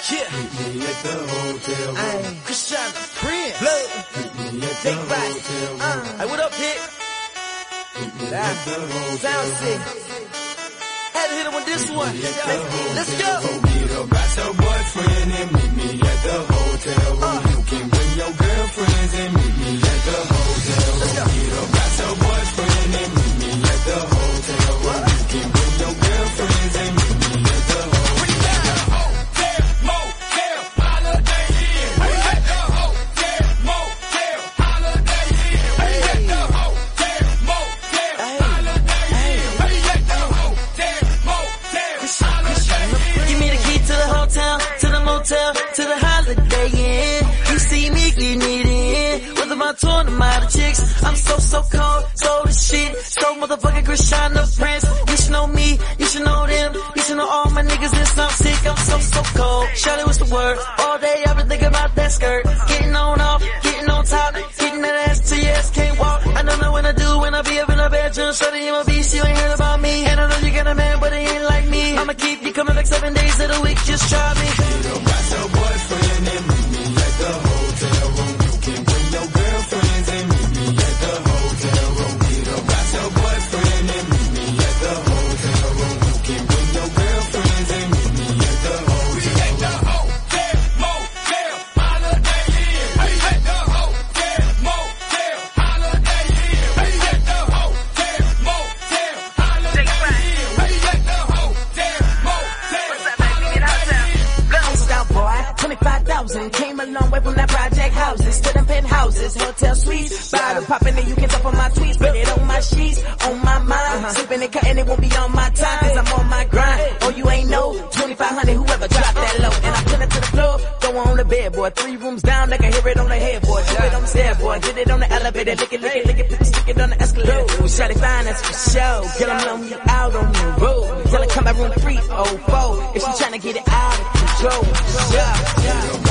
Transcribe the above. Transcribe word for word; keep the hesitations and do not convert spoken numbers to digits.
Yeah. Meet me at the hotel room. Christian Prince. Meet me at the Take back. hotel room. Uh, hey, what up, Hit? Meet me at the hotel Sound room. sick. Had to hit him with this one. Let's go. Forget about your boyfriend and meet me at the hotel room. Uh. You can bring your girlfriends and meet me at the hotel room. Forget about your boyfriend and meet me at the hotel room. You can bring your girlfriends and meet me at the hotel room. To the Holiday Inn, you see me getting it in. With my tour model chicks, I'm so so cold, so the shit, so motherfucking Cristiano Prince. You should know me, you should know them, you should know all my niggas and I'm sick. I'm so so cold. Shawty, what's the word? All day I've been thinking about that skirt, getting on off, getting on top, getting that ass till your ass can't walk. I don't know what I do when I be up in the bedroom. Shawty, you a beast, you ain't heard about me, and I know you got a man, but he ain't like me. I'ma keep you coming back seven days of the week, just try me. Your boyfriend and meet me at the hotel room. You can bring your girlfriends and meet me at the hotel room. Get about your boyfriend and meet me at the hotel room. You can bring your girlfriends and meet me at the hotel room. We at the hotel, motel, Holiday Inn. We at the hotel, motel, Holiday Inn. We at the hotel, motel, Holiday Inn. We at the hotel, motel. twenty-five thousand came a long way from that project houses to them penthouses, hotel suites, bottle popping and you can tap on my tweets, put it on my sheets, on my mind, uh-huh. Sipping and cutting, it won't be on my time, cause I'm on my grind. Oh, you ain't know, twenty-five hundred, whoever dropped that low, and I put it to the floor, go on the bed, boy, three rooms down, they can hear it on the headboard, do it on the stairs, boy, get it on the elevator, lick it, lick it, lick it, people stick it on the escalator. We shawty fine, that's for sure, get them lonely out on the road, tell her come back room three oh four, if she tryna get it out of control, yeah, yeah.